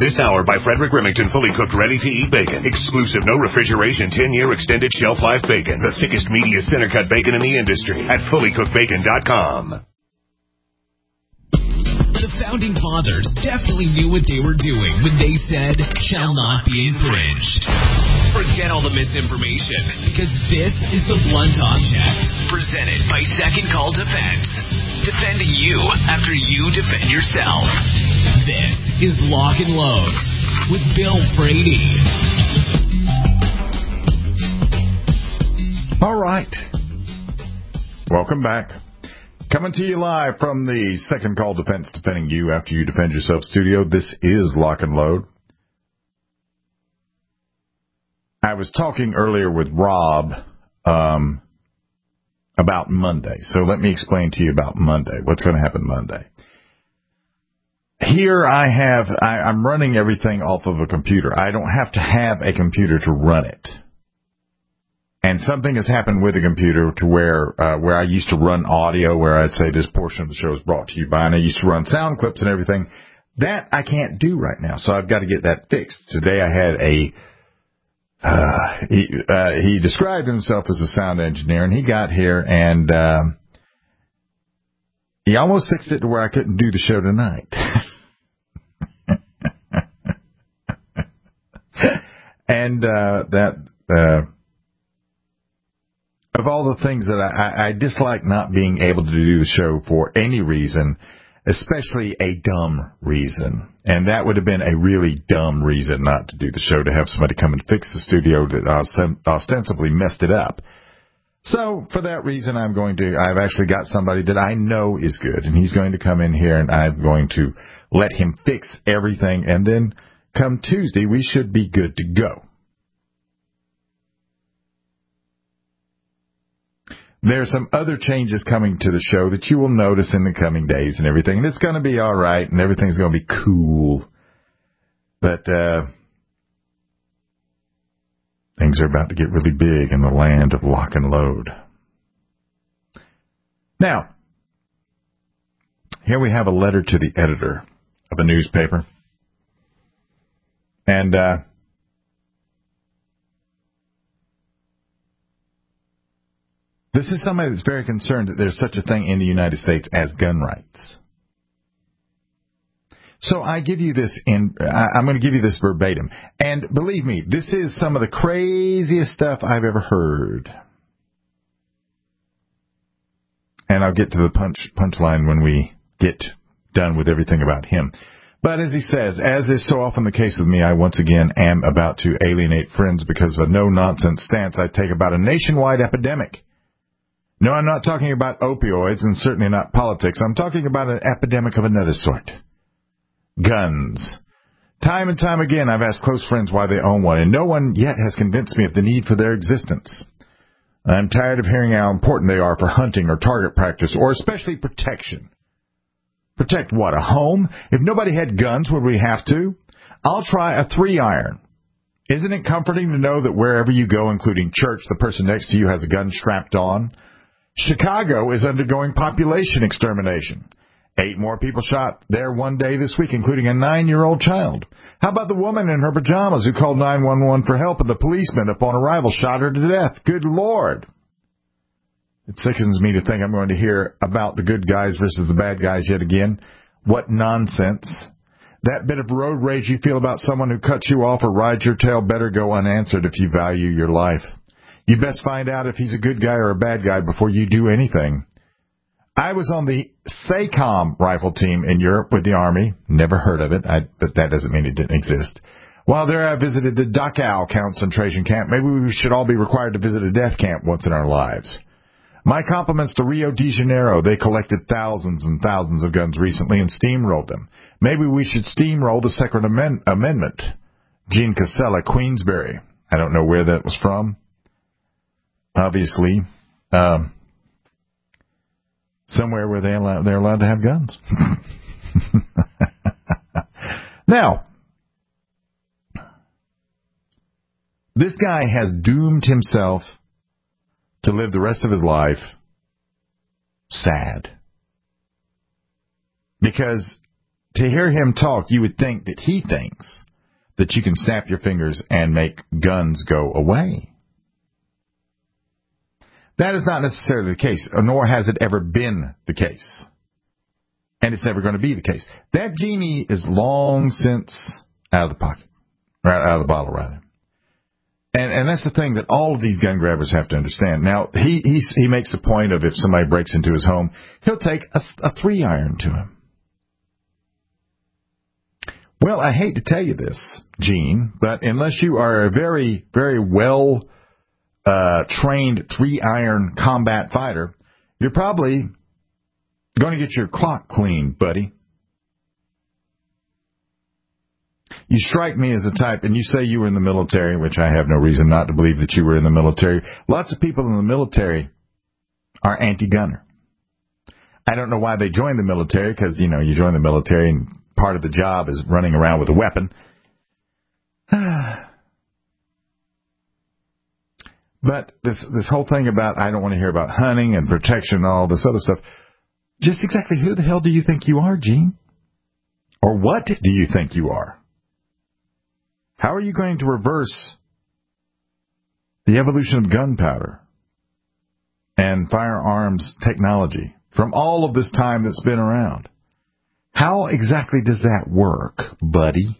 This hour by Frederick Remington, fully cooked, ready-to-eat bacon. Exclusive, no refrigeration, 10-year extended shelf life bacon. The thickest, meatiest center-cut bacon in the industry at fullycookedbacon.com. The Founding Fathers definitely knew what they were doing when they said, shall not be infringed. Forget all the misinformation, because this is the Blunt Object, presented by Second Call Defense. Defending you after you defend yourself. This is Lock and Load with Bill Frady. All right. Welcome back. Coming to you live from the Second Call Defense, defending you after you defend yourself studio. This is Lock and Load. I was talking earlier with Rob about Monday. So let me explain to you about Monday. What's going to happen Monday? Here I'm running everything off of a computer. I don't have to have a computer to run it. And something has happened with the computer to where I used to run audio, where I'd say this portion of the show is brought to you by, and I used to run sound clips and everything. That I can't do right now, so I've got to get that fixed. Today I had he described himself as a sound engineer, and he got here, and he almost fixed it to where I couldn't do the show tonight. And of all the things that I dislike not being able to do the show for any reason, especially a dumb reason. And that would have been a really dumb reason not to do the show, to have somebody come and fix the studio that ostensibly messed it up. So for that reason, I've actually got somebody that I know is good, and he's going to come in here, and I'm going to let him fix everything, and then come Tuesday, we should be good to go. There's some other changes coming to the show that you will notice in the coming days and everything. And it's going to be all right, and everything's going to be cool. But things are about to get really big in the land of Lock and Load. Now, here we have a letter to the editor of a newspaper. And this is somebody that's very concerned that there's such a thing in the United States as gun rights. So I'm going to give you this verbatim. And believe me, this is some of the craziest stuff I've ever heard. And I'll get to the punchline when we get done with everything about him. But as he says, as is so often the case with me, I once again am about to alienate friends because of a no-nonsense stance I take about a nationwide epidemic. No, I'm not talking about opioids, and certainly not politics. I'm talking about an epidemic of another sort. Guns. Time and time again, I've asked close friends why they own one, and no one yet has convinced me of the need for their existence. I'm tired of hearing how important they are for hunting or target practice, or especially protection. Protect what, a home? If nobody had guns, would we have to? I'll try a 3-iron. Isn't it comforting to know that wherever you go, including church, the person next to you has a gun strapped on? Chicago is undergoing population extermination. 8 more people shot there one day this week, including a 9-year-old child. How about the woman in her pajamas who called 911 for help, and the policeman upon arrival shot her to death? Good Lord. It sickens me to think I'm going to hear about the good guys versus the bad guys yet again. What nonsense. That bit of road rage you feel about someone who cuts you off or rides your tail better go unanswered if you value your life. You best find out if he's a good guy or a bad guy before you do anything. I was on the SACOM rifle team in Europe with the Army. Never heard of it, but that doesn't mean it didn't exist. While there, I visited the Dachau concentration camp. Maybe we should all be required to visit a death camp once in our lives. My compliments to Rio de Janeiro. They collected thousands and thousands of guns recently and steamrolled them. Maybe we should steamroll the Second Amendment. Gene Casella, Queensbury. I don't know where that was from. Obviously, somewhere where they're allowed to have guns. Now, this guy has doomed himself to live the rest of his life sad. Because to hear him talk, you would think that he thinks that you can snap your fingers and make guns go away. That is not necessarily the case, nor has it ever been the case. And it's never going to be the case. That genie is long since out of the pocket. Right, out of the bottle, rather. And that's the thing that all of these gun grabbers have to understand. Now, he makes a point of if somebody breaks into his home, he'll take a 3-iron to him. Well, I hate to tell you this, Gene, but unless you are a very, very well trained 3-iron combat fighter, you're probably going to get your clock cleaned, buddy. You strike me as the type, and you say you were in the military, which I have no reason not to believe that you were in the military. Lots of people in the military are anti-gunner. I don't know why they joined the military, because, you join the military and part of the job is running around with a weapon. But this whole thing about I don't want to hear about hunting and protection and all this other stuff, just exactly who the hell do you think you are, Gene? Or what do you think you are? How are you going to reverse the evolution of gunpowder and firearms technology from all of this time that's been around? How exactly does that work, buddy?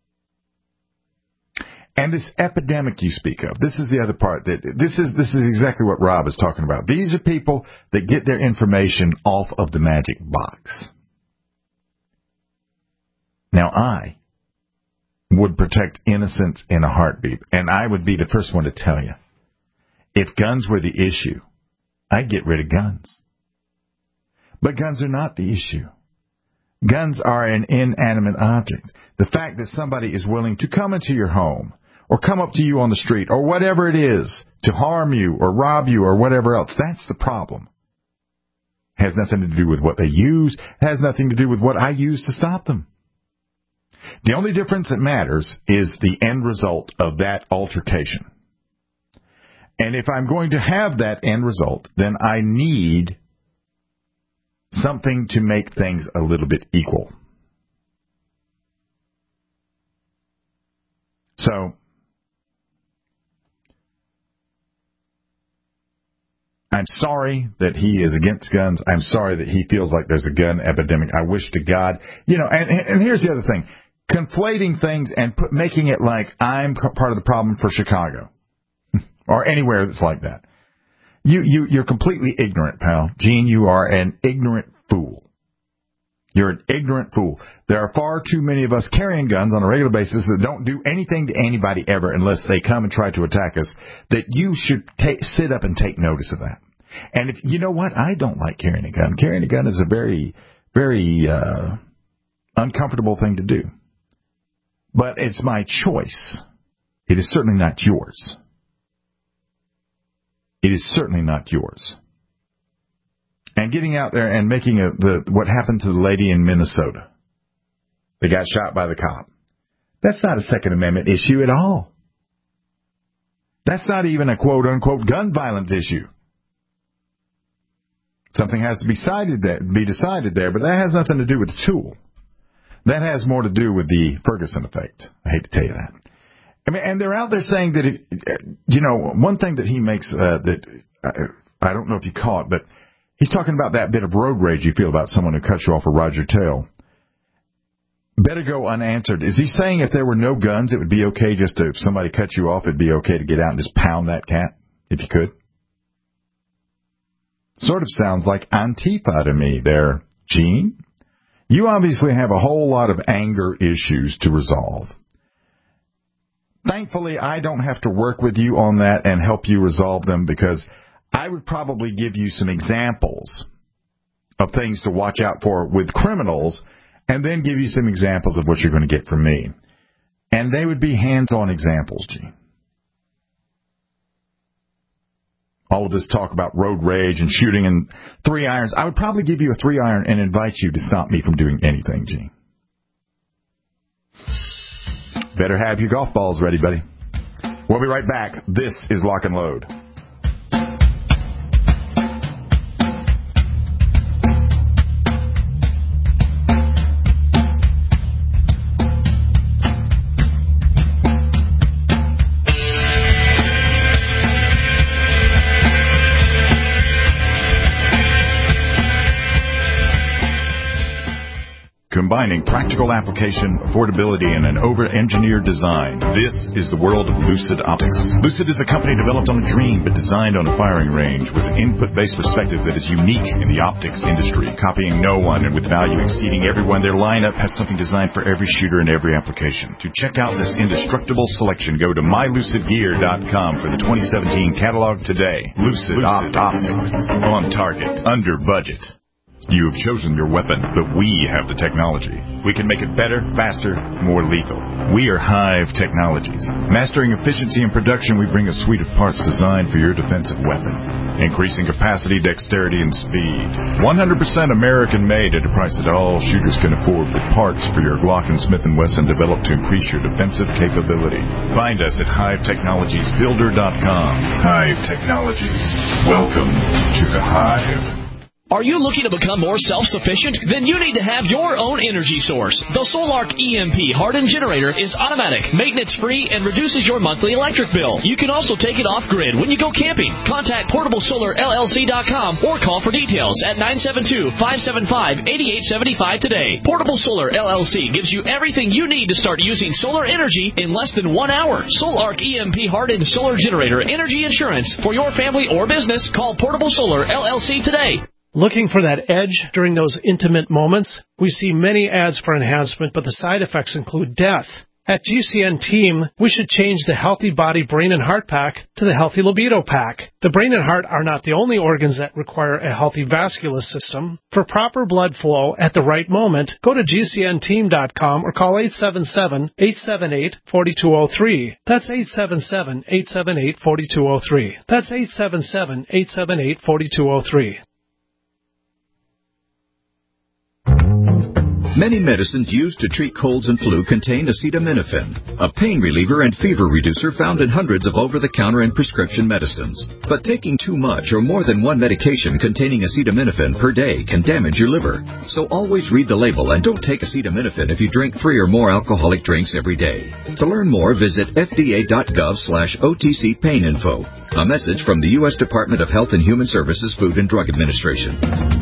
And this epidemic you speak of, this is the other part. This is exactly what Rob is talking about. These are people that get their information off of the magic box. Now, I would protect innocence in a heartbeat, and I would be the first one to tell you, if guns were the issue, I'd get rid of guns. But guns are not the issue. Guns are an inanimate object. The fact that somebody is willing to come into your home or come up to you on the street or whatever it is to harm you or rob you or whatever else, that's the problem. Has nothing to do with what they use. Has nothing to do with what I use to stop them. The only difference that matters is the end result of that altercation. And if I'm going to have that end result, then I need something to make things a little bit equal. So, I'm sorry that he is against guns. I'm sorry that he feels like there's a gun epidemic. I wish to God, and here's the other thing. Conflating things and making it like I'm part of the problem for Chicago or anywhere that's like that. You're completely ignorant, pal. Gene, you are an ignorant fool. You're an ignorant fool. There are far too many of us carrying guns on a regular basis that don't do anything to anybody ever unless they come and try to attack us, that you should sit up and take notice of that. And if you know what? I don't like carrying a gun. Carrying a gun is a very, very uncomfortable thing to do. But it's my choice. It is certainly not yours. It is certainly not yours. And getting out there and making what happened to the lady in Minnesota that got shot by the cop, that's not a Second Amendment issue at all. That's not even a quote-unquote gun violence issue. Something has to be decided there, but that has nothing to do with the tool. That has more to do with the Ferguson effect. I hate to tell you that. I mean, and they're out there saying that, one thing that he makes that I don't know if you caught, but he's talking about that bit of road rage you feel about someone who cuts you off with Roger Tail. Better go unanswered. Is he saying if there were no guns, it would be okay just to, if somebody cut you off, it'd be okay to get out and just pound that cat, if you could? Sort of sounds like Antifa to me there, Gene. You obviously have a whole lot of anger issues to resolve. Thankfully, I don't have to work with you on that and help you resolve them, because I would probably give you some examples of things to watch out for with criminals and then give you some examples of what you're going to get from me. And they would be hands-on examples, Gene. All of this talk about road rage and shooting and 3-irons, I would probably give you a 3-iron and invite you to stop me from doing anything, Gene. Better have your golf balls ready, buddy. We'll be right back. This is Lock and Load. combining practical application, affordability, and an over-engineered design. This is the world of Lucid Optics. Lucid is a company developed on a dream but designed on a firing range with an input-based perspective that is unique in the optics industry, copying no one and with value exceeding everyone. Their lineup has something designed for every shooter and every application. To check out this indestructible selection, go to mylucidgear.com for the 2017 catalog today. Lucid Optics. On target. Under budget. You have chosen your weapon, but we have the technology. We can make it better, faster, more lethal. We are Hive Technologies. Mastering efficiency and production, we bring a suite of parts designed for your defensive weapon. Increasing capacity, dexterity, and speed. 100% American-made at a price that all shooters can afford, with parts for your Glock and Smith & Wesson developed to increase your defensive capability. Find us at HiveTechnologiesBuilder.com. Hive Technologies. Welcome to the Hive. Are you looking to become more self-sufficient? Then you need to have your own energy source. The SolarArc EMP hardened generator is automatic, maintenance-free, and reduces your monthly electric bill. You can also take it off-grid when you go camping. Contact PortableSolarLLC.com or call for details at 972-575-8875 today. Portable Solar LLC gives you everything you need to start using solar energy in less than 1 hour. SolarArc EMP hardened solar generator energy insurance for your family or business. Call Portable Solar LLC today. Looking for that edge during those intimate moments? We see many ads for enhancement, but the side effects include death. At GCN Team, we should change the Healthy Body, Brain, and Heart Pack to the Healthy Libido Pack. The brain and heart are not the only organs that require a healthy vascular system. For proper blood flow at the right moment, go to GCNteam.com or call 877-878-4203. That's 877-878-4203. That's 877-878-4203. Many medicines used to treat colds and flu contain acetaminophen, a pain reliever and fever reducer found in hundreds of over-the-counter and prescription medicines. But taking too much or more than one medication containing acetaminophen per day can damage your liver. So always read the label and don't take acetaminophen if you drink 3 or more alcoholic drinks every day. To learn more, visit fda.gov/OTC pain info. A message from the U.S. Department of Health and Human Services Food and Drug Administration.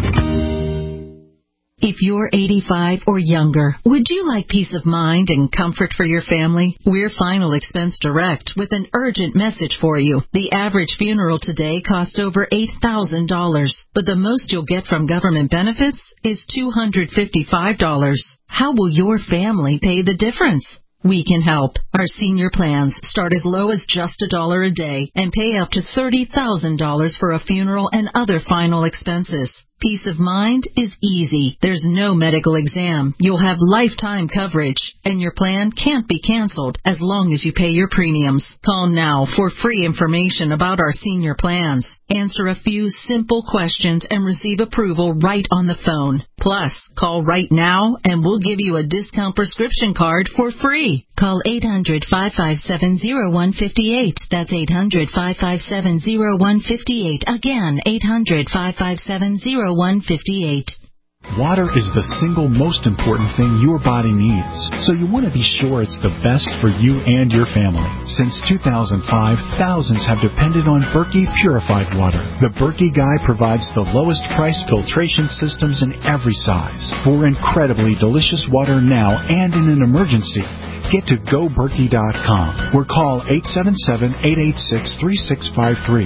If you're 85 or younger, would you like peace of mind and comfort for your family? We're Final Expense Direct with an urgent message for you. The average funeral today costs over $8,000, but the most you'll get from government benefits is $255. How will your family pay the difference? We can help. Our senior plans start as low as just $1 a day and pay up to $30,000 for a funeral and other final expenses. Peace of mind is easy. There's no medical exam. You'll have lifetime coverage, and your plan can't be canceled as long as you pay your premiums. Call now for free information about our senior plans. Answer a few simple questions and receive approval right on the phone. Plus, call right now and we'll give you a discount prescription card for free. Call 800-557-0158. That's 800-557-0158. Again, 800-557-0158. Water is the single most important thing your body needs, so you want to be sure it's the best for you and your family. Since 2005, thousands have depended on Berkey purified water. The Berkey Guy provides the lowest price filtration systems in every size for incredibly delicious water now and in an emergency. Get to GoBerkey.com or call 877-886-3653.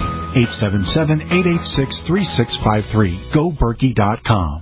877-886-3653. GoBerkey.com.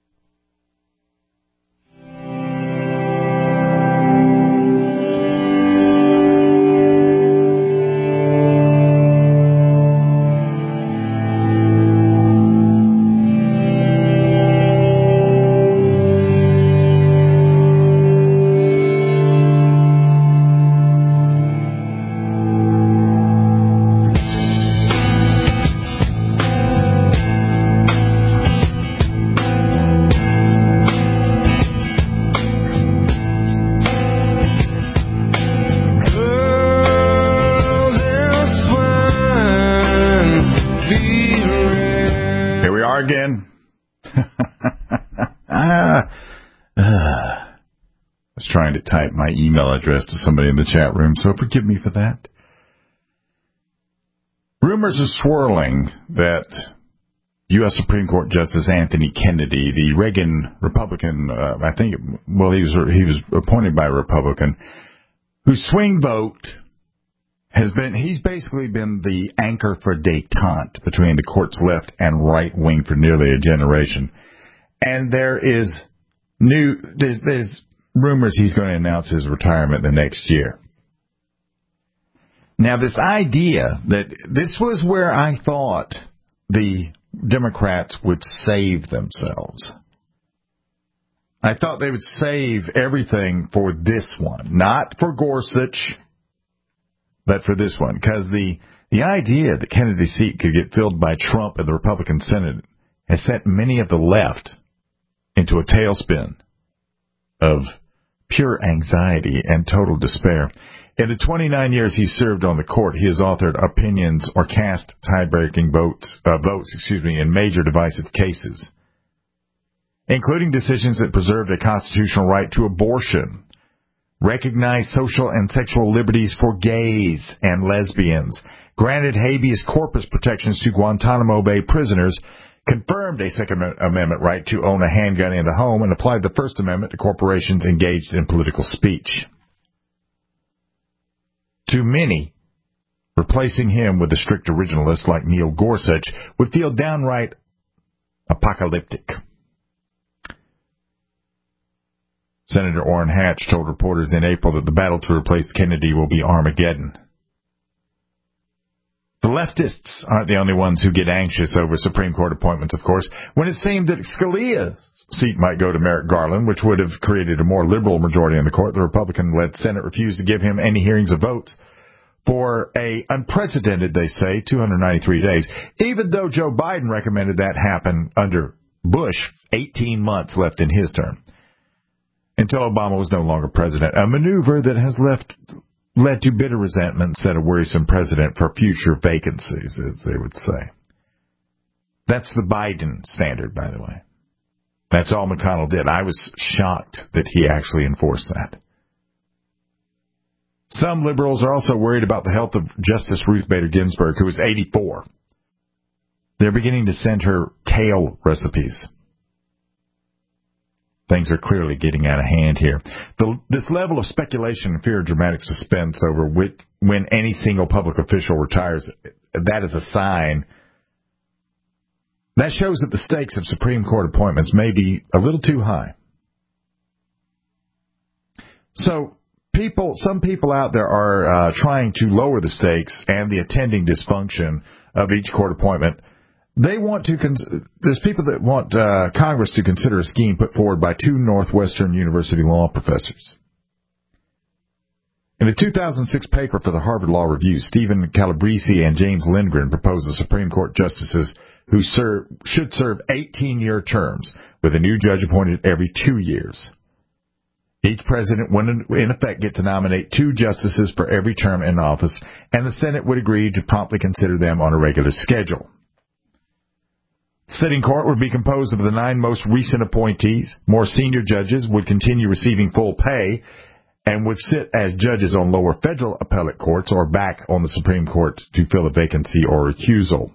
Type my email address to somebody in the chat room, so forgive me for that. Rumors are swirling that U.S. Supreme Court Justice Anthony Kennedy, the Reagan Republican, he was appointed by a Republican, whose swing vote he's basically been the anchor for détente between the court's left and right wing for nearly a generation. And there's rumors he's going to announce his retirement the next year. Now, this idea that this was where I thought the Democrats would save themselves. I thought they would save everything for this one, not for Gorsuch, but for this one, because the idea that Kennedy's seat could get filled by Trump in the Republican Senate has sent many of the left into a tailspin of pure anxiety and total despair. In the 29 years he served on the court, he has authored opinions or cast tie-breaking votes in major divisive cases, including decisions that preserved a constitutional right to abortion, recognized social and sexual liberties for gays and lesbians, granted habeas corpus protections to Guantanamo Bay prisoners, confirmed a Second Amendment right to own a handgun in the home, and applied the First Amendment to corporations engaged in political speech. To many, replacing him with a strict originalist like Neil Gorsuch would feel downright apocalyptic. Senator Orrin Hatch told reporters in April that the battle to replace Kennedy will be Armageddon. The leftists aren't the only ones who get anxious over Supreme Court appointments, of course. When it seemed that Scalia's seat might go to Merrick Garland, which would have created a more liberal majority in the court, the Republican-led Senate refused to give him any hearings or votes for a unprecedented, they say, 293 days, even though Joe Biden recommended that happen under Bush, 18 months left in his term, until Obama was no longer president, a maneuver that has led to bitter resentment and set a worrisome precedent for future vacancies, as they would say. That's the Biden standard, by the way. That's all McConnell did. I was shocked that he actually enforced that. Some liberals are also worried about the health of Justice Ruth Bader Ginsburg, who is 84. They're beginning to send her tail recipes. Things are clearly getting out of hand here. This level of speculation and fear of dramatic suspense over when any single public official retires, that is a sign. That shows that the stakes of Supreme Court appointments may be a little too high. So, some people out there are trying to lower the stakes and the attending dysfunction of each court appointment. There's people that want Congress to consider a scheme put forward by two Northwestern University law professors. In a 2006 paper for the Harvard Law Review, Stephen Calabrese and James Lindgren proposed the Supreme Court justices who should serve 18-year terms, with a new judge appointed every 2 years. Each president would, in effect, get to nominate two justices for every term in office, and the Senate would agree to promptly consider them on a regular schedule. Sitting court would be composed of the 9 most recent appointees. More senior judges would continue receiving full pay and would sit as judges on lower federal appellate courts or back on the Supreme Court to fill a vacancy or recusal.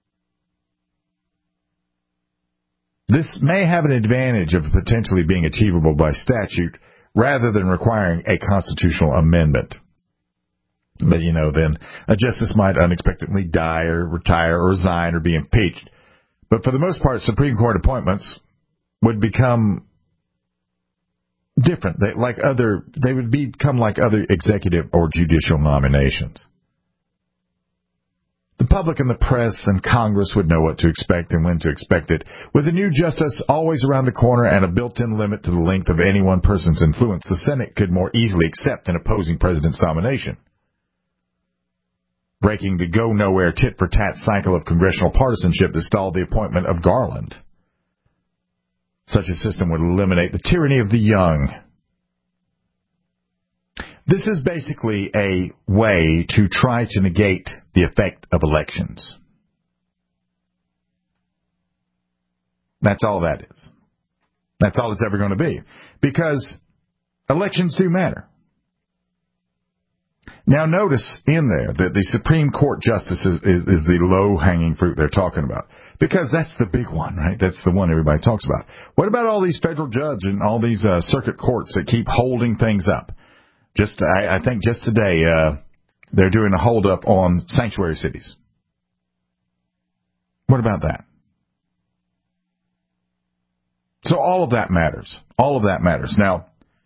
This may have an advantage of potentially being achievable by statute rather than requiring a constitutional amendment. But, then a justice might unexpectedly die or retire or resign or be impeached. But for the most part, Supreme Court appointments would become different. They would become like other executive or judicial nominations. The public and the press and Congress would know what to expect and when to expect it. With a new justice always around the corner and a built-in limit to the length of any one person's influence, the Senate could more easily accept an opposing president's nomination, breaking the go-nowhere tit-for-tat cycle of congressional partisanship that stalled the appointment of Garland. Such a system would eliminate the tyranny of the young. This is basically a way to try to negate the effect of elections. That's all that is. That's all it's ever going to be. Because elections do matter. Now notice in there that the Supreme Court justice is the low-hanging fruit they're talking about. Because that's the big one, right? That's the one everybody talks about. What about all these federal judges and all these circuit courts that keep holding things up? I think just today they're doing a hold-up on sanctuary cities. What about that? So all of that matters. All of that matters. Now,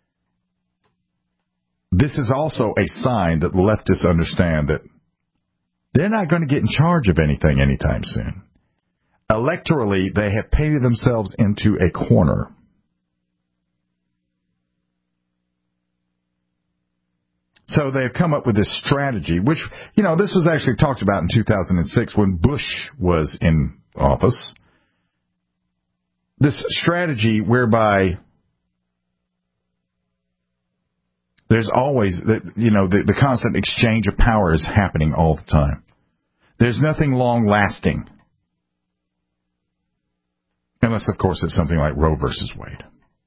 this is also a sign that the leftists understand that they're not going to get in charge of anything anytime soon. Electorally, they have painted themselves into a corner. So they've come up with this strategy, which, this was actually talked about in 2006 when Bush was in office. This strategy whereby there's always, the constant exchange of power is happening all the time. There's nothing long-lasting. Unless, of course, it's something like Roe versus Wade.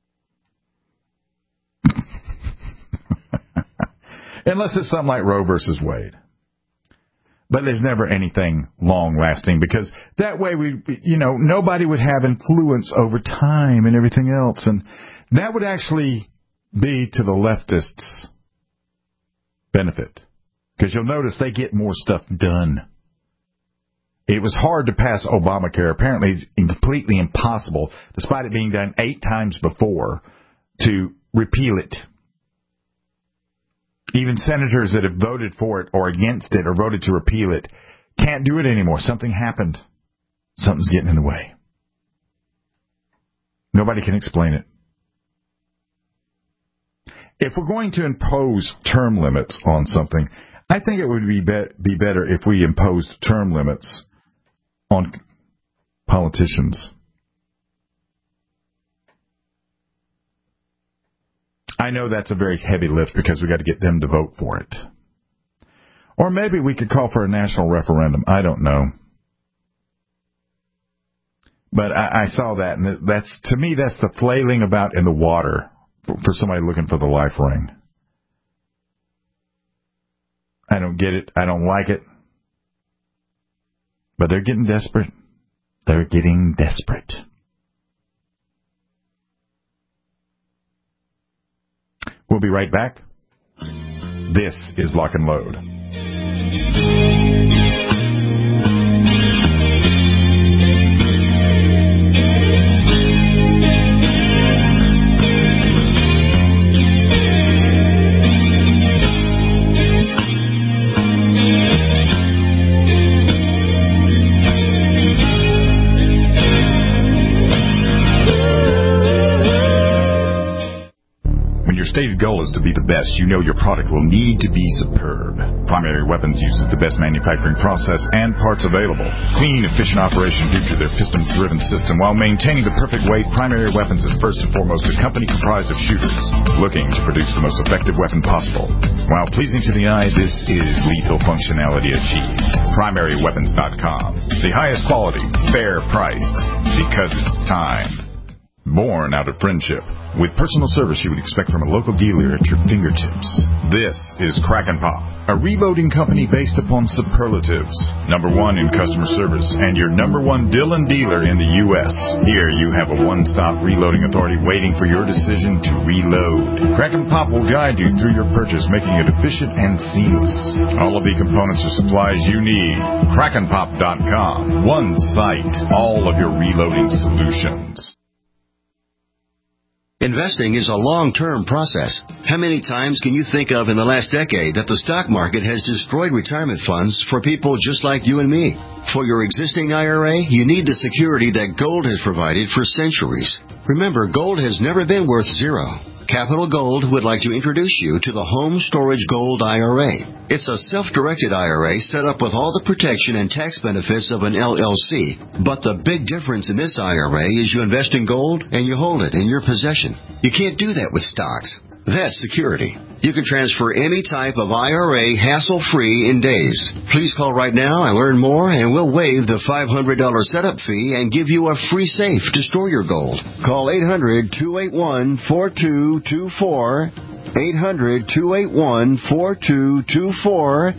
Unless it's something like Roe versus Wade. But there's never anything long-lasting because that way nobody would have influence over time and everything else. And that would actually be to the leftists' benefit. Because you'll notice they get more stuff done. It was hard to pass Obamacare. Apparently it's completely impossible, despite it being done 8 times before, to repeal it. Even senators that have voted for it or against it or voted to repeal it can't do it anymore. Something happened. Something's getting in the way. Nobody can explain it. If we're going to impose term limits on something, I think it would be better if we imposed term limits on politicians. I know that's a very heavy lift because we got to get them to vote for it. Or maybe we could call for a national referendum. I don't know. But I saw that, and to me, that's the flailing about in the water for somebody looking for the life ring. I don't get it. I don't like it. But they're getting desperate. They're getting desperate. We'll be right back. This is Lock and Load. Stated goal is to be the best. You know your product will need to be superb. Primary Weapons uses the best manufacturing process and parts available. Clean, efficient operation due to their piston-driven system. While maintaining the perfect weight, Primary Weapons is first and foremost a company comprised of shooters looking to produce the most effective weapon possible. While pleasing to the eye, this is lethal functionality achieved. PrimaryWeapons.com. The highest quality, fair priced, because it's time. Born out of friendship, with personal service you would expect from a local dealer at your fingertips. This is Crack and Pop, a reloading company based upon superlatives. #1 in customer service and your #1 Dillon dealer in the U.S. Here you have a one-stop reloading authority waiting for your decision to reload. Crack and Pop will guide you through your purchase, making it efficient and seamless. All of the components or supplies you need. crackandpop.com. One site, all of your reloading solutions. Investing is a long-term process. How many times can you think of in the last decade that the stock market has destroyed retirement funds for people just like you and me? For your existing IRA, you need the security that gold has provided for centuries. Remember, gold has never been worth zero. Capital Gold would like to introduce you to the Home Storage Gold IRA. It's a self-directed IRA set up with all the protection and tax benefits of an LLC. But the big difference in this IRA is you invest in gold and you hold it in your possession. You can't do that with stocks. That's security. You can transfer any type of IRA hassle-free in days. Please call right now and learn more, and we'll waive the $500 setup fee and give you a free safe to store your gold. Call 800-281-4224. 800-281-4224.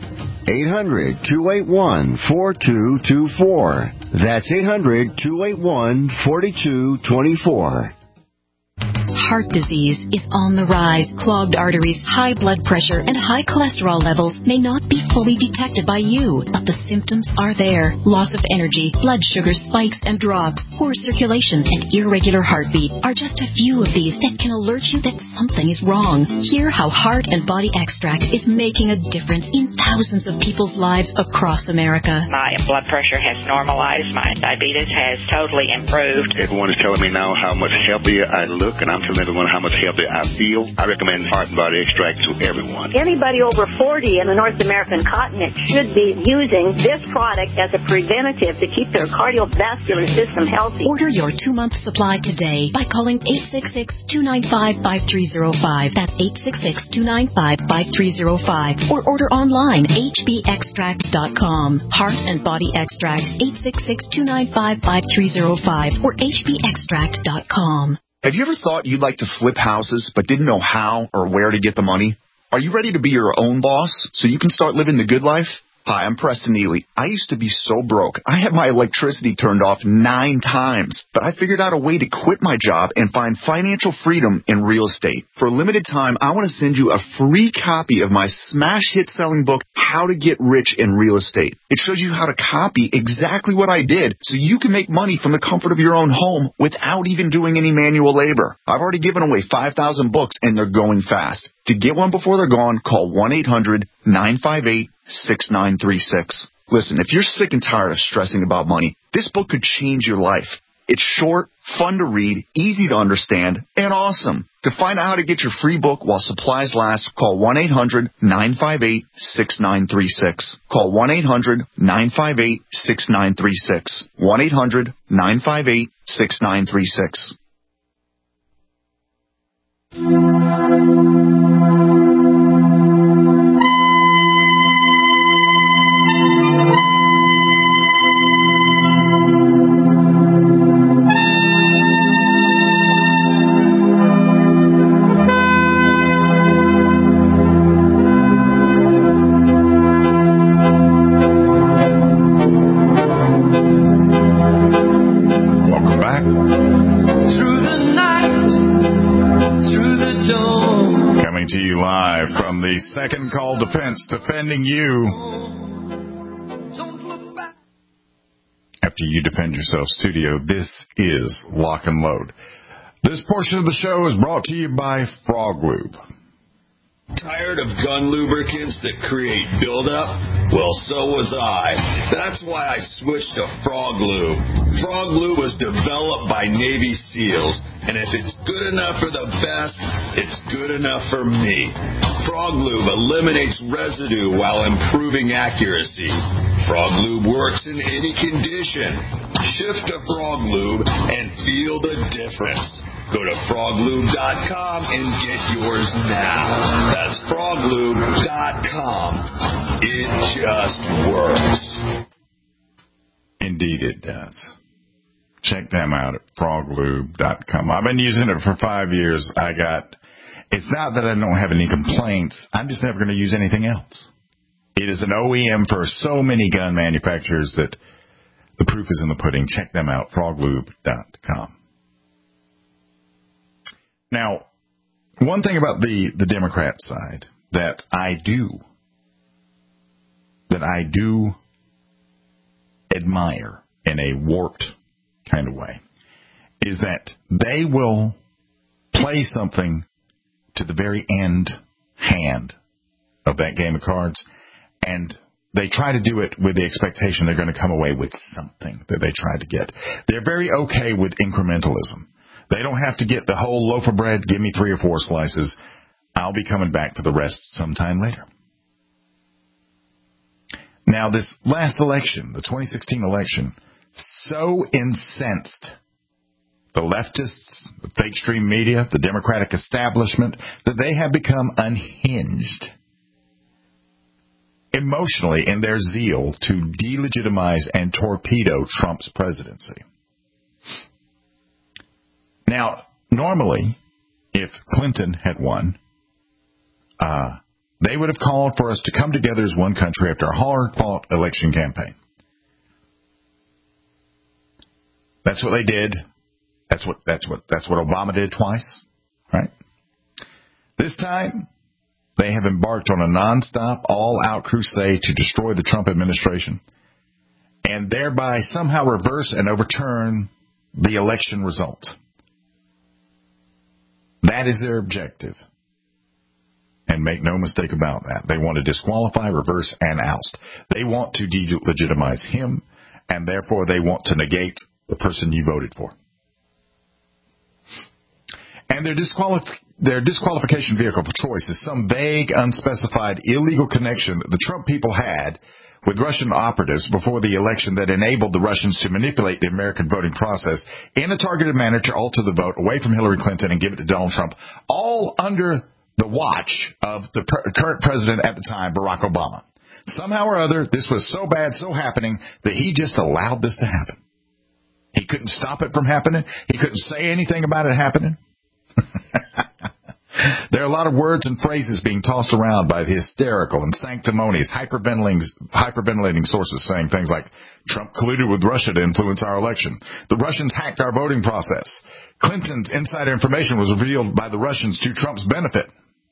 800-281-4224. That's 800-281-4224. Heart disease is on the rise. Clogged arteries, high blood pressure, and high cholesterol levels may not be fully detected by you, but the symptoms are there. Loss of energy, blood sugar spikes and drops, poor circulation, and irregular heartbeat are just a few of these that can alert you that something is wrong. Hear how Heart and Body Extract is making a difference in thousands of people's lives across America. My blood pressure has normalized. My diabetes has totally improved. Everyone is telling me now how much healthier I look, and I'm telling everyone how much healthier I feel. I recommend Heart and Body Extract to everyone. Anybody over 40 in the North American continent should be using this product as a preventative to keep their cardiovascular system healthy. Order your 2-month supply today by calling 866-295-5305. That's 866-295-5305. Or order online, hbextract.com. Heart and Body Extract, 866-295-5305 or hbextract.com. Have you ever thought you'd like to flip houses but didn't know how or where to get the money? Are you ready to be your own boss so you can start living the good life? Hi, I'm Preston Neely. I used to be so broke. I had my electricity turned off 9 times, but I figured out a way to quit my job and find financial freedom in real estate. For a limited time, I want to send you a free copy of my smash hit selling book, How to Get Rich in Real Estate. It shows you how to copy exactly what I did so you can make money from the comfort of your own home without even doing any manual labor. I've already given away 5,000 books and they're going fast. To get one before they're gone, call 1-800-958-6936. Listen, if you're sick and tired of stressing about money, this book could change your life. It's short, fun to read, easy to understand, and awesome. To find out how to get your free book while supplies last, call 1-800-958-6936. Call 1-800-958-6936. 1-800-958-6936. Second Call Defense, defending you. After you defend yourself, studio, this is Lock and Load. This portion of the show is brought to you by Frog Lube. Tired of gun lubricants that create buildup? Well, so was I. That's why I switched to Frog Lube. Frog Lube was developed by Navy SEALs, and if it's good enough for the best, it's good enough for me. Frog Lube eliminates residue while improving accuracy. Frog Lube works in any condition. Shift to Frog Lube and feel the difference. Go to froglube.com and get yours now. That's froglube.com. It just works. Indeed it does. Check them out at froglube.com. I've been using it for 5 years. It's not that I don't have any complaints. I'm just never going to use anything else. It is an OEM for so many gun manufacturers that the proof is in the pudding. Check them out, froglube.com. Now, one thing about the Democrat side that I do admire in a warped kind of way is that they will play something to the very hand of that game of cards, and they try to do it with the expectation they're going to come away with something that they tried to get. They're very okay with incrementalism. They don't have to get the whole loaf of bread. Give me 3 or 4 slices. I'll be coming back for the rest sometime later. Now, this last election, the 2016 election, so incensed the leftists, the fake stream media, the Democratic establishment, that they have become unhinged emotionally in their zeal to delegitimize and torpedo Trump's presidency. Now, normally, if Clinton had won, they would have called for us to come together as one country after a hard-fought election campaign. That's what they did. That's what Obama did twice, right? This time, they have embarked on a nonstop, all-out crusade to destroy the Trump administration and thereby somehow reverse and overturn the election result. That is their objective. And make no mistake about that. They want to disqualify, reverse, and oust. They want to delegitimize him, and therefore they want to negate the person you voted for. And their disqualification vehicle of choice is some vague, unspecified, illegal connection that the Trump people had with Russian operatives before the election that enabled the Russians to manipulate the American voting process in a targeted manner to alter the vote away from Hillary Clinton and give it to Donald Trump, all under the watch of the current president at the time, Barack Obama. Somehow or other, this was so bad, so happening, that he just allowed this to happen. He couldn't stop it from happening. He couldn't say anything about it happening. There are a lot of words and phrases being tossed around by the hysterical and sanctimonious, hyperventilating sources saying things like, Trump colluded with Russia to influence our election. The Russians hacked our voting process. Clinton's insider information was revealed by the Russians to Trump's benefit.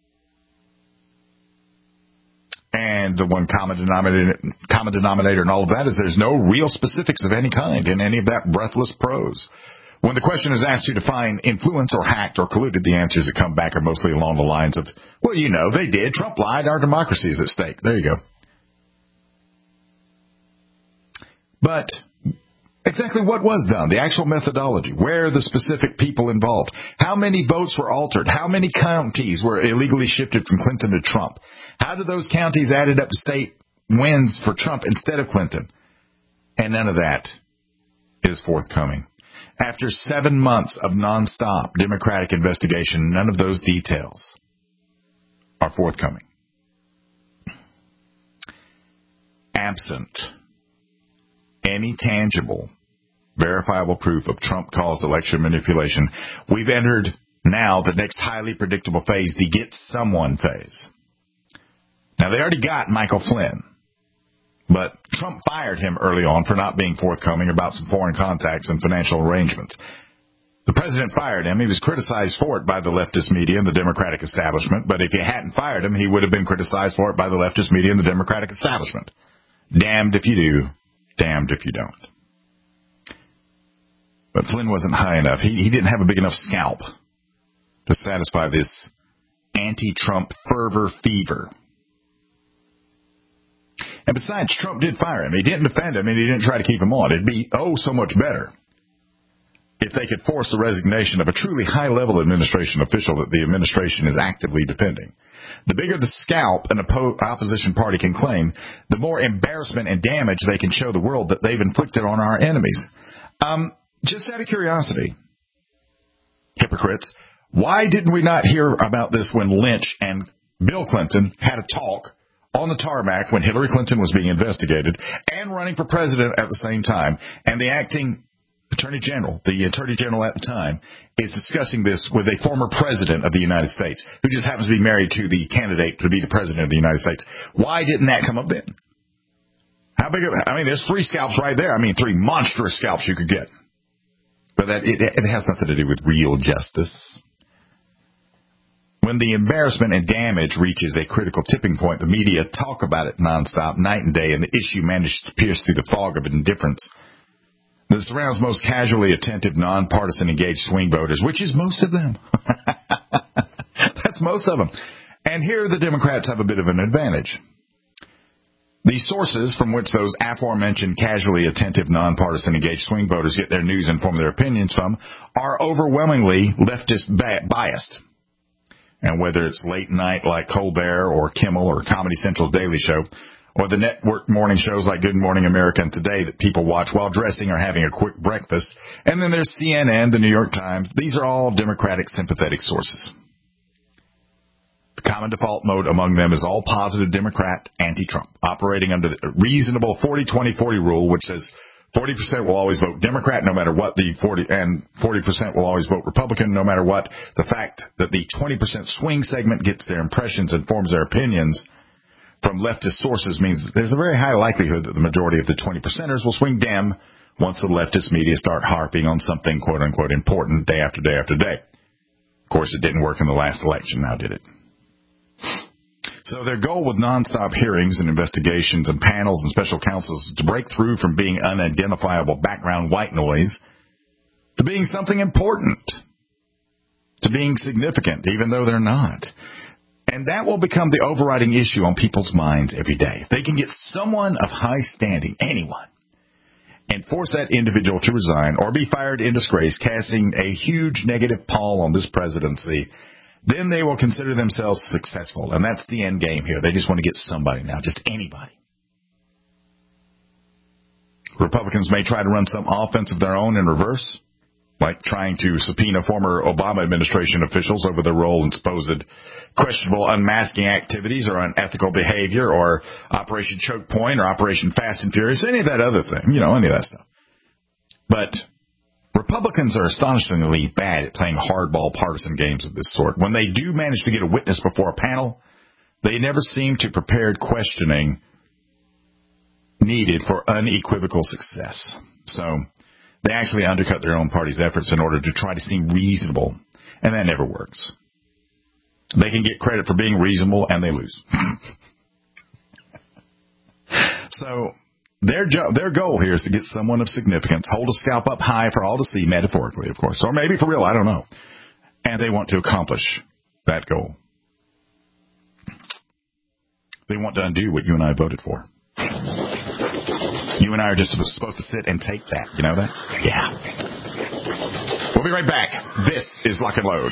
And the one common denominator in all of that is there's no real specifics of any kind in any of that breathless prose. When the question is asked to define influence or hacked or colluded, the answers that come back are mostly along the lines of, well, you know, they did. Trump lied. Our democracy is at stake. There you go. But exactly what was done? The actual methodology. Where are the specific people involved? How many votes were altered? How many counties were illegally shifted from Clinton to Trump? How did those counties added up to state wins for Trump instead of Clinton? And none of that is forthcoming. After 7 months of nonstop Democratic investigation, none of those details are forthcoming. Absent any tangible, verifiable proof of Trump-caused election manipulation, we've entered now the next highly predictable phase, the get someone phase. Now, they already got Michael Flynn, but Trump fired him early on for not being forthcoming about some foreign contacts and financial arrangements. The president fired him. He was criticized for it by the leftist media and the Democratic establishment, but if he hadn't fired him, he would have been criticized for it by the leftist media and the Democratic establishment. Damned if you do, damned if you don't. But Flynn wasn't high enough. He didn't have a big enough scalp to satisfy this anti-Trump fervor fever. And besides, Trump did fire him. He didn't defend him, and he didn't try to keep him on. It'd be, so much better if they could force the resignation of a truly high-level administration official that the administration is actively defending. The bigger the scalp an opposition party can claim, the more embarrassment and damage they can show the world that they've inflicted on our enemies. Just out of curiosity, hypocrites, why didn't we not hear about this when Lynch and Bill Clinton had a talk on the tarmac when Hillary Clinton was being investigated and running for president at the same time, and the acting attorney general, the attorney general at the time, is discussing this with a former president of the United States who just happens to be married to the candidate to be the president of the United States. Why didn't that come up then? How big there's 3 scalps right there. 3 monstrous scalps you could get. But it has nothing to do with real justice. When the embarrassment and damage reaches a critical tipping point, the media talk about it nonstop, night and day, and the issue manages to pierce through the fog of indifference that surrounds most casually attentive, nonpartisan, engaged swing voters, which is most of them. That's most of them. And here the Democrats have a bit of an advantage. The sources from which those aforementioned casually attentive, nonpartisan, engaged swing voters get their news and form their opinions from are overwhelmingly leftist biased. And whether it's late night like Colbert or Kimmel or Comedy Central's Daily Show, or the network morning shows like Good Morning America and Today that people watch while dressing or having a quick breakfast, and then there's CNN, the New York Times, these are all Democratic sympathetic sources. The common default mode among them is all positive Democrat, anti-Trump, operating under the reasonable 40-20-40 rule, which says 40% will always vote Democrat no matter what, and 40% will always vote Republican no matter what. The fact that the 20% swing segment gets their impressions and forms their opinions from leftist sources means there's a very high likelihood that the majority of the 20%ers will swing Dem once the leftist media start harping on something quote-unquote important day after day after day. Of course, it didn't work in the last election, now did it? So their goal with nonstop hearings and investigations and panels and special counsels is to break through from being unidentifiable background white noise to being something important, to being significant, even though they're not. And that will become the overriding issue on people's minds every day. If they can get someone of high standing, anyone, and force that individual to resign or be fired in disgrace, casting a huge negative pall on this presidency, then they will consider themselves successful. And that's the end game here. They just want to get somebody now, just anybody. Republicans may try to run some offense of their own in reverse, like trying to subpoena former Obama administration officials over their role in supposed questionable unmasking activities or unethical behavior or Operation Choke Point or Operation Fast and Furious, any of that other thing, any of that stuff. But Republicans are astonishingly bad at playing hardball partisan games of this sort. When they do manage to get a witness before a panel, they never seem to prepared questioning needed for unequivocal success. So they actually undercut their own party's efforts in order to try to seem reasonable, and that never works. They can get credit for being reasonable, and they lose. So their goal here is to get someone of significance, hold a scalp up high for all to see, metaphorically, of course, or maybe for real, I don't know. And they want to accomplish that goal. They want to undo what you and I voted for. You and I are just supposed to sit and take that. You know that? Yeah. We'll be right back. This is Lock and Load.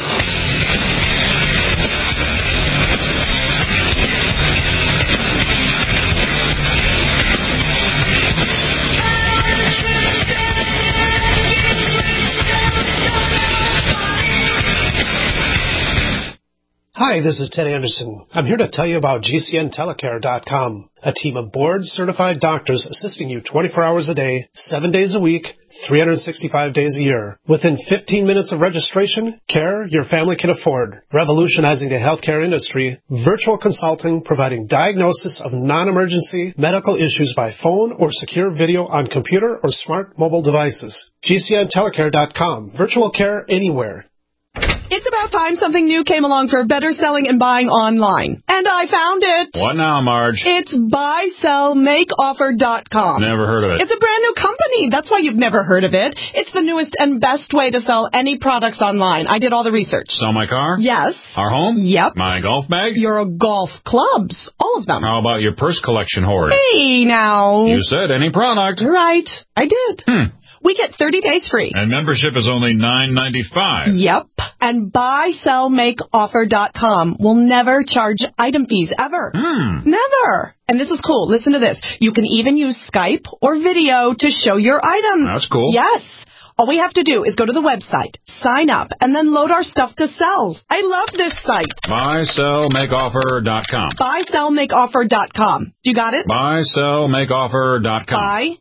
Hi, this is Ted Anderson. I'm here to tell you about GCNtelecare.com, a team of board-certified doctors assisting you 24 hours a day, 7 days a week, 365 days a year. Within 15 minutes of registration, care your family can afford. Revolutionizing the healthcare industry, virtual consulting providing diagnosis of non-emergency medical issues by phone or secure video on computer or smart mobile devices. GCNtelecare.com, virtual care anywhere. It's about time something new came along for better selling and buying online. And I found it. What now, Marge? It's buysellmakeoffer.com. Never heard of it. It's a brand new company. That's why you've never heard of it. It's the newest and best way to sell any products online. I did all the research. Sell my car? Yes. Our home? Yep. My golf bag? Your golf clubs. All of them. How about your purse collection hoard? Hey, now. You said any product. Right. I did. We get 30 days free. And membership is only $9.95. Yep. And buysellmakeoffer.com will never charge item fees, ever. Never. And this is cool. Listen to this. You can even use Skype or video to show your items. That's cool. Yes. All we have to do is go to the website, sign up, and then load our stuff to sell. I love this site. Buysellmakeoffer.com. Buysellmakeoffer.com. You got it? Buysellmakeoffer.com.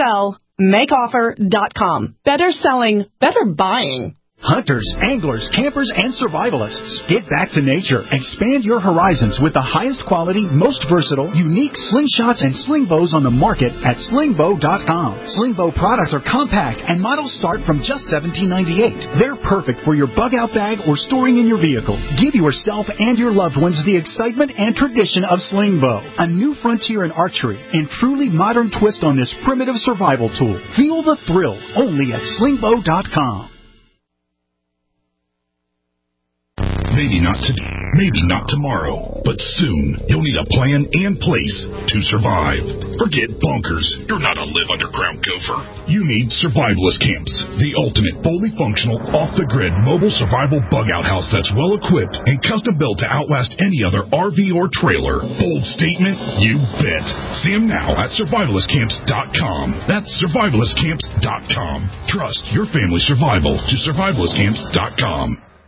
Buysellmakeoffer.com. Better selling, better buying. Hunters, anglers, campers, and survivalists. Get back to nature. Expand your horizons with the highest quality, most versatile, unique slingshots and sling bows on the market at slingbow.com. Slingbow products are compact and models start from just $17.98. They're perfect for your bug-out bag or storing in your vehicle. Give yourself and your loved ones the excitement and tradition of Slingbow, a new frontier in archery and truly modern twist on this primitive survival tool. Feel the thrill only at slingbow.com. Maybe not today, maybe not tomorrow, but soon you'll need a plan and place to survive. Forget bunkers. You're not a live underground gopher. You need Survivalist Camps, the ultimate fully functional, off-the-grid mobile survival bug-out house that's well-equipped and custom-built to outlast any other RV or trailer. Bold statement? You bet. See them now at survivalistcamps.com. That's survivalistcamps.com. Trust your family's survival to survivalistcamps.com.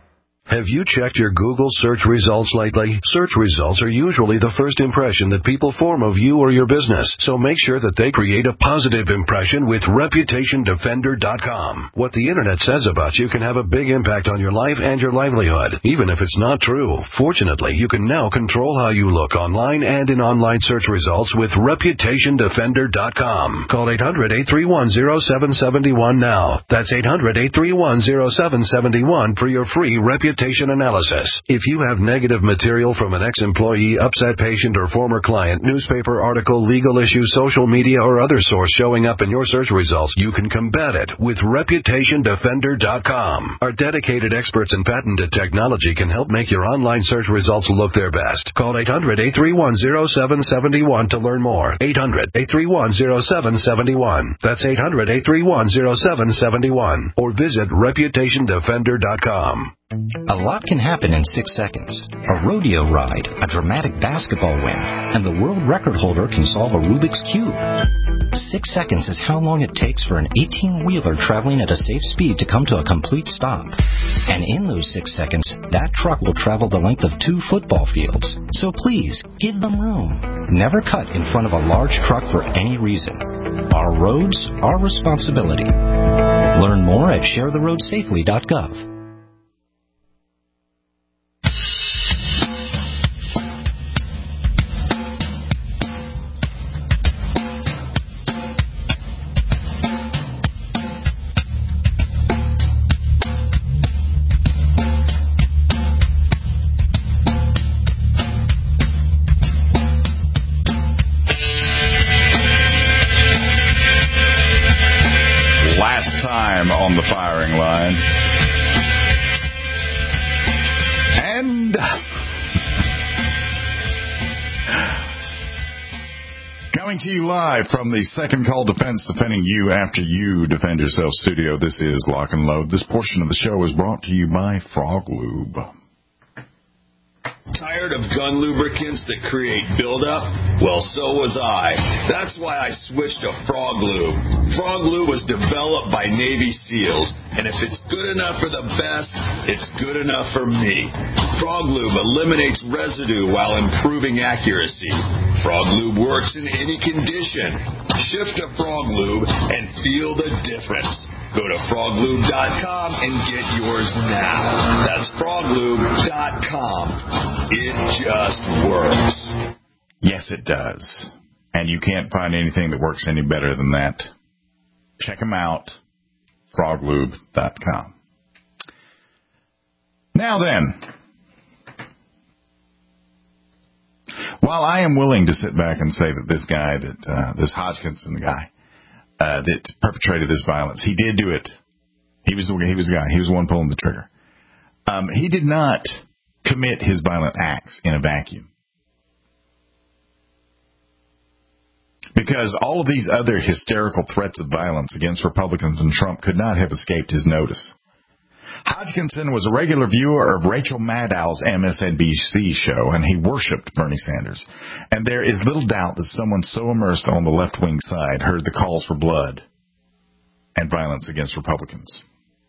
Have you checked your Google search results lately? Search results are usually the first impression that people form of you or your business, so make sure that they create a positive impression with ReputationDefender.com. What the Internet says about you can have a big impact on your life and your livelihood, even if it's not true. Fortunately, you can now control how you look online and in online search results with ReputationDefender.com. Call 800-831-0771 now. That's 800-831-0771 for your free reputation analysis. If you have negative material from an ex-employee, upset patient, or former client, newspaper article, legal issue, social media, or other source showing up in your search results, you can combat it with ReputationDefender.com. Our dedicated experts in patented technology can help make your online search results look their best. Call 800-831-0771 to learn more. 800-831-0771. That's 800-831-0771. Or visit ReputationDefender.com. A lot can happen in 6 seconds. A rodeo ride, a dramatic basketball win, and the world record holder can solve a Rubik's Cube. 6 seconds is how long it takes for an 18-wheeler traveling at a safe speed to come to a complete stop. And in those 6 seconds, that truck will travel the length of 2 football fields. So please, give them room. Never cut in front of a large truck for any reason. Our roads, our responsibility. Learn more at sharetheroadsafely.gov. On the firing line. And coming to you live from the Second Call Defense, defending you after you defend yourself studio. This is Lock and Load. This portion of the show is brought to you by Frog Lube. Tired of gun lubricants that create buildup? Well, so was I. That's why I switched to Frog Lube. Frog Lube was developed by Navy SEALs, and if it's good enough for the best, it's good enough for me. Frog Lube eliminates residue while improving accuracy. Frog Lube works in any condition. Shift to Frog Lube and feel the difference. Go to froglube.com and get yours now. That's froglube.com. It just works. Yes, it does. And you can't find anything that works any better than that. Check them out. froglube.com. Now then, while I am willing to sit back and say that this guy, this Hodgkinson guy, that perpetrated this violence, he did do it. He was the guy. He was the one pulling the trigger. He did not commit his violent acts in a vacuum. Because all of these other hysterical threats of violence against Republicans and Trump could not have escaped his notice. Hodgkinson was a regular viewer of Rachel Maddow's MSNBC show, and he worshipped Bernie Sanders. And there is little doubt that someone so immersed on the left-wing side heard the calls for blood and violence against Republicans.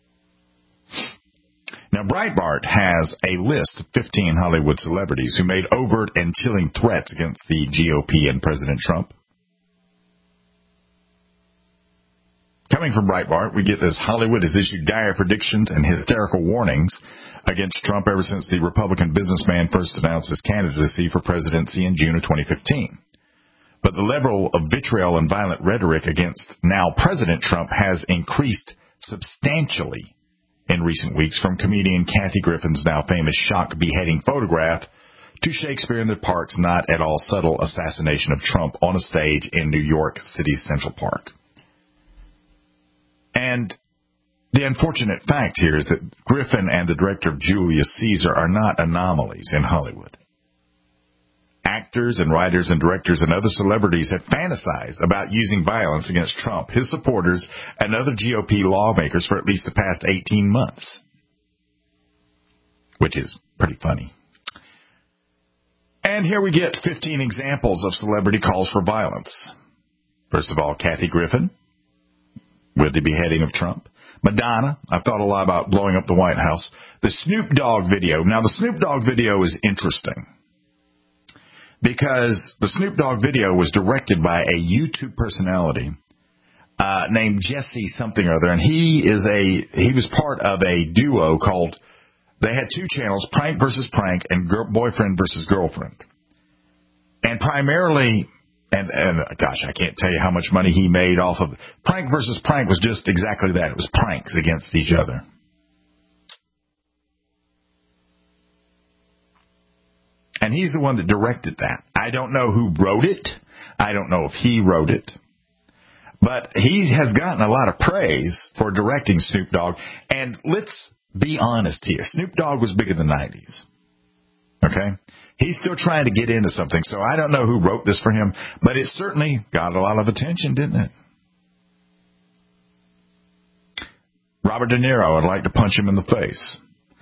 Now, Breitbart has a list of 15 Hollywood celebrities who made overt and chilling threats against the GOP and President Trump. Coming from Breitbart, we get this: Hollywood has issued dire predictions and hysterical warnings against Trump ever since the Republican businessman first announced his candidacy for presidency in June of 2015. But the level of vitriol and violent rhetoric against now President Trump has increased substantially in recent weeks, from comedian Kathy Griffin's now famous shock beheading photograph to Shakespeare in the Park's not at all subtle assassination of Trump on a stage in New York City's Central Park. And the unfortunate fact here is that Griffin and the director of Julius Caesar are not anomalies in Hollywood. Actors and writers and directors and other celebrities have fantasized about using violence against Trump, his supporters, and other GOP lawmakers for at least the past 18 months. Which is pretty funny. And here we get 15 examples of celebrity calls for violence. First of all, Kathy Griffin, with the beheading of Trump. Madonna. I've thought a lot about blowing up the White House. The Snoop Dogg video. Now, the Snoop Dogg video is interesting because the Snoop Dogg video was directed by a YouTube personality named Jesse something or other, and he was part of a duo called, they had two channels, Prank versus Prank and Boyfriend versus Girlfriend. And primarily, and gosh, I can't tell you how much money he made off of Prank versus Prank was just exactly that. It was pranks against each other. And he's the one that directed that. I don't know who wrote it. I don't know if he wrote it. But he has gotten a lot of praise for directing Snoop Dogg. And let's be honest here. Snoop Dogg was big in the 90s. Okay? He's still trying to get into something. So I don't know who wrote this for him. But it certainly got a lot of attention, didn't it? Robert De Niro, I'd like to punch him in the face.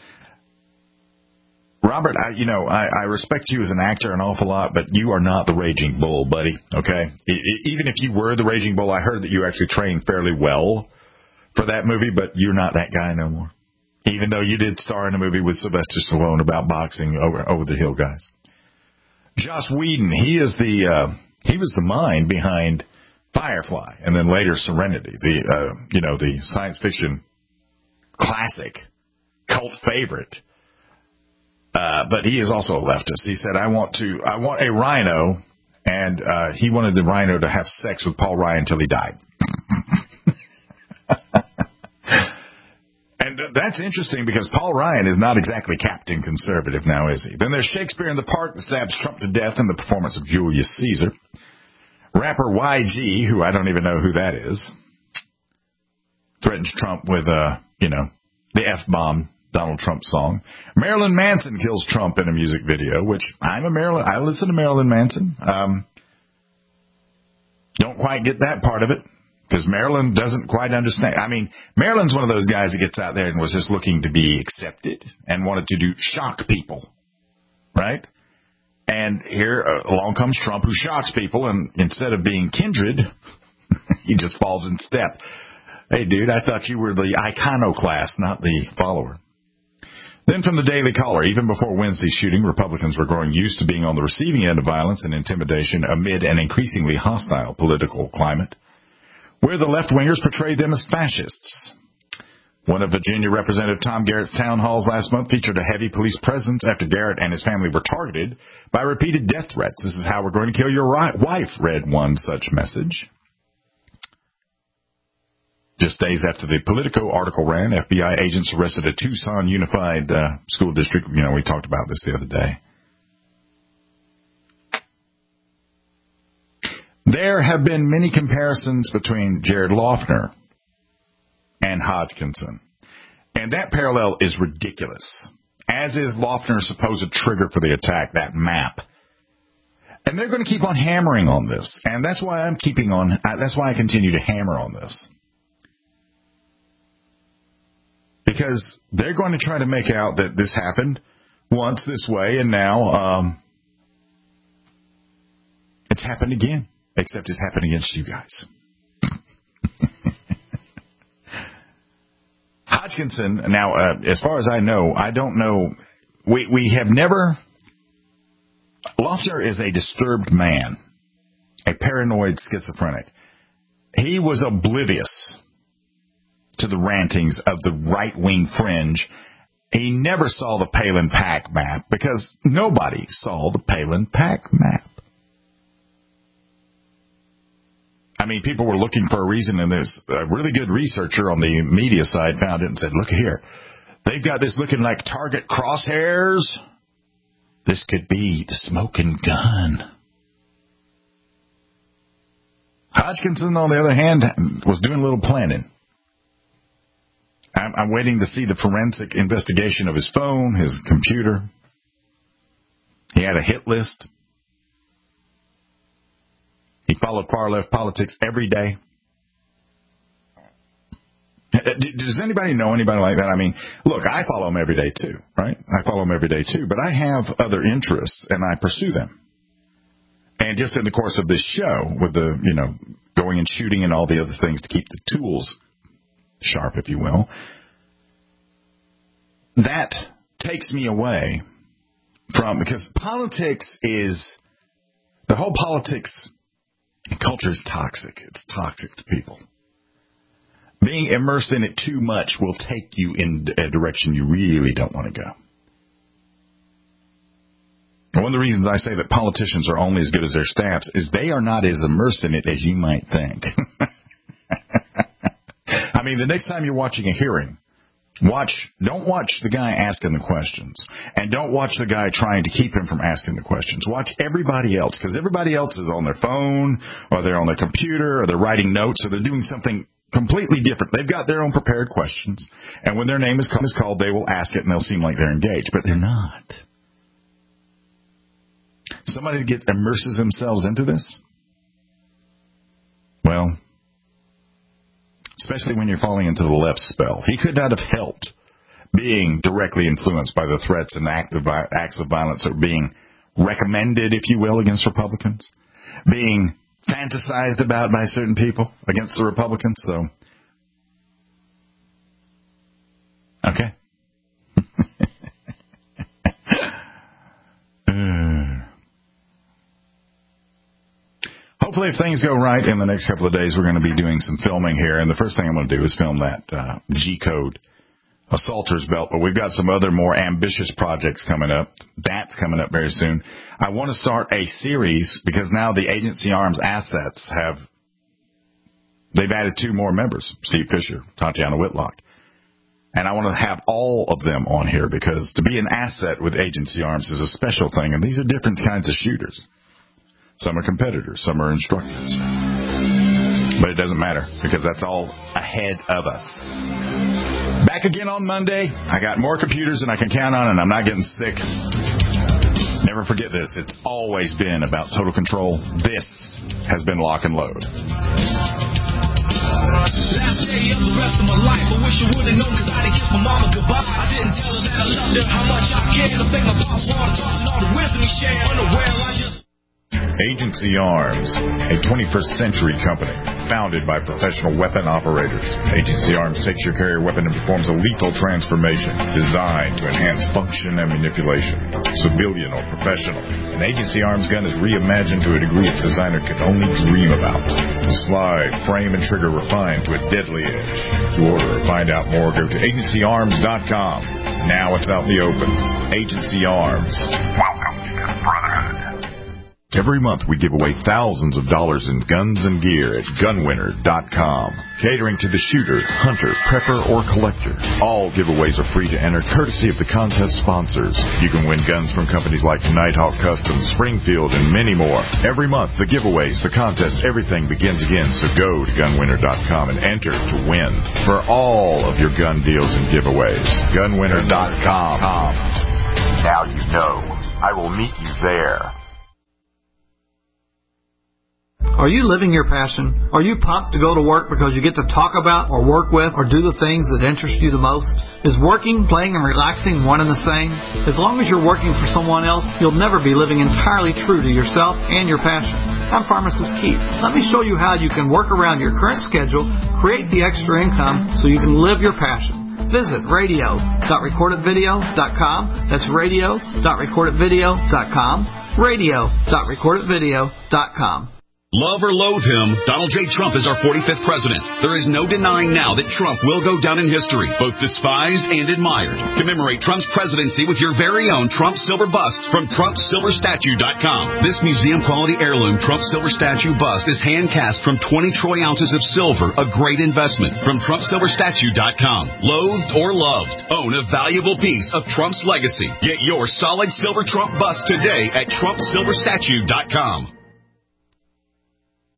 Robert, I respect you as an actor an awful lot, but you are not the Raging Bull, buddy, okay? Even if you were the Raging Bull, I heard that you actually trained fairly well for that movie, but you're not that guy no more. Even though you did star in a movie with Sylvester Stallone about boxing, Over the Hill Guys. Joss Whedon, he was the mind behind Firefly, and then later Serenity, the science fiction classic, cult favorite. But he is also a leftist. He said, I want a rhino, and he wanted the rhino to have sex with Paul Ryan until he died. And that's interesting because Paul Ryan is not exactly Captain Conservative now, is he? Then there's Shakespeare in the Park that stabs Trump to death in the performance of Julius Caesar. Rapper YG, who I don't even know who that is, threatens Trump with, the F-bomb Donald Trump song. Marilyn Manson kills Trump in a music video, which I listen to Marilyn Manson. Don't quite get that part of it because Marilyn doesn't quite understand. I mean, Marilyn's one of those guys that gets out there and was just looking to be accepted and wanted to shock people, right? And here along comes Trump, who shocks people, and instead of being kindred, he just falls in step. Hey, dude, I thought you were the iconoclast, not the follower. Then from the Daily Caller, even before Wednesday's shooting, Republicans were growing used to being on the receiving end of violence and intimidation amid an increasingly hostile political climate, where the left-wingers portrayed them as fascists. One of Virginia Representative Tom Garrett's town halls last month featured a heavy police presence after Garrett and his family were targeted by repeated death threats. This is how we're going to kill your wife, read one such message. Just days after the Politico article ran, FBI agents arrested a Tucson Unified School District. We talked about this the other day. There have been many comparisons between Jared Loughner and Hodgkinson. And that parallel is ridiculous, as is Loughner's supposed trigger for the attack, that map. And they're going to keep on hammering on this. And that's why that's why I continue to hammer on this. Because they're going to try to make out that this happened once this way, and now it's happened again, except it's happened against you guys. Hodgkinson, now, as far as I know, I don't know, we have never, Loughner is a disturbed man, a paranoid schizophrenic. He was oblivious to the rantings of the right-wing fringe. He never saw the Palin-Pack map because nobody saw the Palin-Pack map. I mean, people were looking for a reason, and there's a really good researcher on the media side found it and said, look here, they've got this looking like target crosshairs. This could be the smoking gun. Hodgkinson, on the other hand, was doing a little planning. I'm waiting to see the forensic investigation of his phone, his computer. He had a hit list. He followed far-left politics every day. Does anybody know anybody like that? I mean, look, I follow him every day too, right? I follow him every day too, but I have other interests and I pursue them. And just in the course of this show, with the, going and shooting and all the other things to keep the tools sharp, if you will, that takes me away from, because politics is, the whole politics culture is toxic. It's toxic to people. Being immersed in it too much will take you in a direction you really don't want to go. One of the reasons I say that politicians are only as good as their staffs is they are not as immersed in it as you might think. I mean, the next time you're watching a hearing, don't watch the guy asking the questions, and don't watch the guy trying to keep him from asking the questions. Watch everybody else, because everybody else is on their phone, or they're on their computer, or they're writing notes, or they're doing something completely different. They've got their own prepared questions, and when their name is called, they will ask it, and they'll seem like they're engaged, but they're not. Somebody that immerses themselves into this, well, especially when you're falling into the left spell. He could not have helped being directly influenced by the threats and acts of violence that are being recommended, if you will, against Republicans, being fantasized about by certain people against the Republicans. So, okay. Hopefully, if things go right in the next couple of days, we're going to be doing some filming here. And the first thing I'm going to do is film that G-Code assaulter's belt. But we've got some other more ambitious projects coming up. That's coming up very soon. I want to start a series because now the Agency Arms assets they've added 2 more members, Steve Fisher, Tatiana Whitlock. And I want to have all of them on here because to be an asset with Agency Arms is a special thing. And these are different kinds of shooters. Some are competitors, some are instructors. But it doesn't matter because that's all ahead of us. Back again on Monday. I got more computers than I can count on, and I'm not getting sick. Never forget this. It's always been about total control. This has been Lock and Load. Last day of the rest of my life, I wish I would've known cause I didn't kiss my mama goodbye. I didn't tell her that I loved her, how much I cared. I think my boss wanted to talk and all the wisdom he shared. Unaware, I just... Agency Arms, a 21st century company founded by professional weapon operators. Agency Arms takes your carrier weapon and performs a lethal transformation designed to enhance function and manipulation, civilian or professional. An Agency Arms gun is reimagined to a degree its designer could only dream about. The slide, frame, and trigger refined to a deadly edge. To order or find out more, go to agencyarms.com. Now it's out in the open. Agency Arms. Welcome to the Brotherhood. Every month we give away thousands of dollars in guns and gear at gunwinner.com. Catering to the shooter, hunter, prepper, or collector. All giveaways are free to enter, courtesy of the contest sponsors. You can win guns from companies like Nighthawk Customs, Springfield, and many more. Every month, the giveaways, the contests, everything begins again. So go to gunwinner.com and enter to win for all of your gun deals and giveaways. Gunwinner.com. Now you know. I will meet you there. Are you living your passion? Are you pumped to go to work because you get to talk about or work with or do the things that interest you the most? Is working, playing, and relaxing one and the same? As long as you're working for someone else, you'll never be living entirely true to yourself and your passion. I'm Pharmacist Keith. Let me show you how you can work around your current schedule, create the extra income so you can live your passion. Visit radio.recordedvideo.com. That's radio.recordedvideo.com. radio.recordedvideo.com. Love or loathe him, Donald J. Trump is our 45th president. There is no denying now that Trump will go down in history, both despised and admired. Commemorate Trump's presidency with your very own Trump Silver Bust from TrumpSilverStatue.com. This museum-quality heirloom Trump Silver Statue bust is hand-cast from 20 troy ounces of silver, a great investment from TrumpSilverStatue.com. Loathed or loved, own a valuable piece of Trump's legacy. Get your solid silver Trump bust today at TrumpSilverStatue.com.